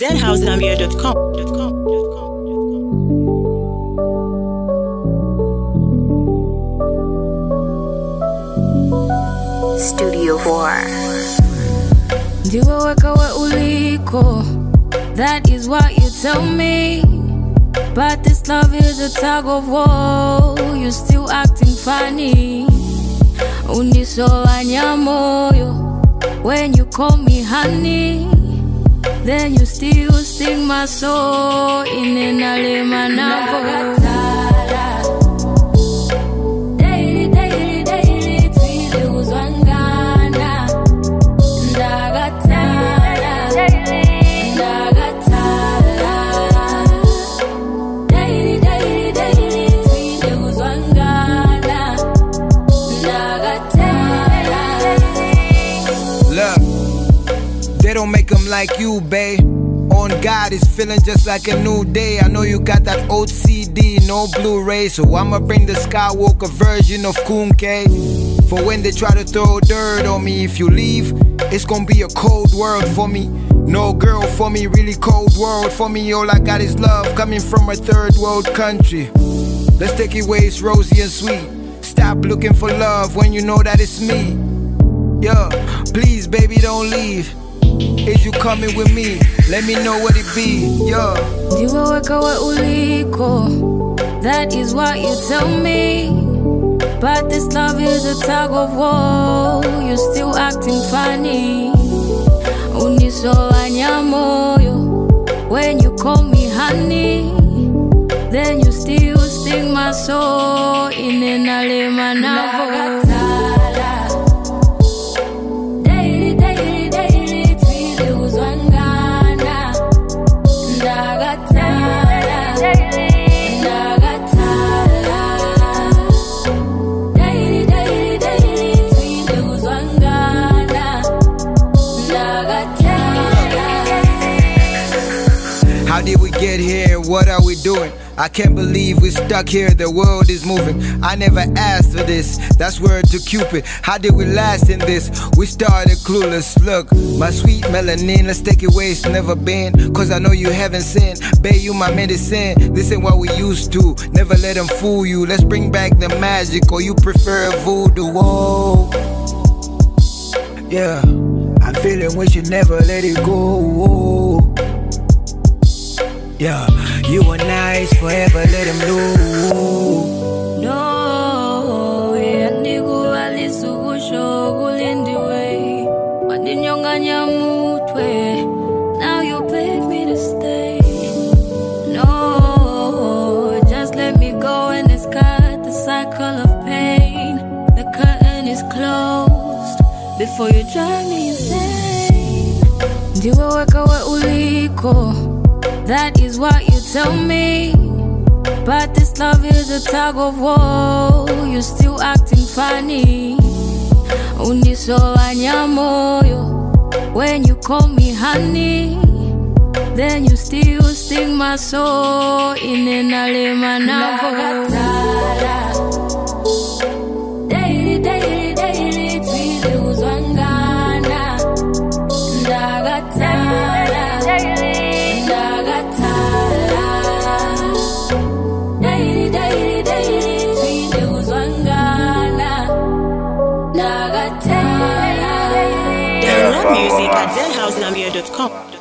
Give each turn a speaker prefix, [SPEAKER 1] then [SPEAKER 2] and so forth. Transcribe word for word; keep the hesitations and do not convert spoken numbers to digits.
[SPEAKER 1] dead house gambia dot com.
[SPEAKER 2] Studio four.
[SPEAKER 3] Ndiwe weka we uliko, that is what you tell me. But this love is a tug of war, you're still acting funny. Unisoanya moyo, when you call me honey, then you still sting my soul. Inenale manako.
[SPEAKER 4] They don't make them like you, babe. On God, it's feeling just like a new day. I know you got that old C D, no Blu-ray, so I'ma bring the Skywalker version of Kunke. For when they try to throw dirt on me, if you leave, it's gonna be a cold world for me. No girl for me, really cold world for me. All I got is love coming from a third world country. Let's take it where it's rosy and sweet. Stop looking for love when you know that it's me. Yeah, please baby don't leave. Is you coming with me? Let me know what it be, yeah.
[SPEAKER 3] Ndiwe weka we uliko, that is what you tell me. But this love is a tug of war, you're still acting funny. Unisoanya moyo, when you call me honey, then you still sting my soul. Inenale manako.
[SPEAKER 4] How did we get here? What are we doing? I can't believe we're stuck here, the world is moving. I never asked for this, that's word to Cupid. How did we last in this? We started clueless. Look, my sweet melanin, let's take it where it's never been. Cause I know you haven't sinned, babe, you my medicine. This ain't what we used to, never let them fool you. Let's bring back the magic, or you prefer voodoo. Whoa. Yeah, I'm feeling we should never let it go. Whoa. Yeah, you are nice forever, let him know.
[SPEAKER 3] No, yandigu alisugu shogulindi way. Wandinyonganya mutwe, now you beg me to stay. No, just let me go and let's cut the cycle of pain. The curtain is closed before you drive me insane. Ndiwe weka we uliko, that is what you tell me. But this love is a tug of war, you're still acting funny. Unisoanya moyo, when you call me honey, then you still sting my soul. Inenale manako. Daily, daily, daily, twili uzwangana. Ndagatala.
[SPEAKER 1] Download music at dead house gambia dot com.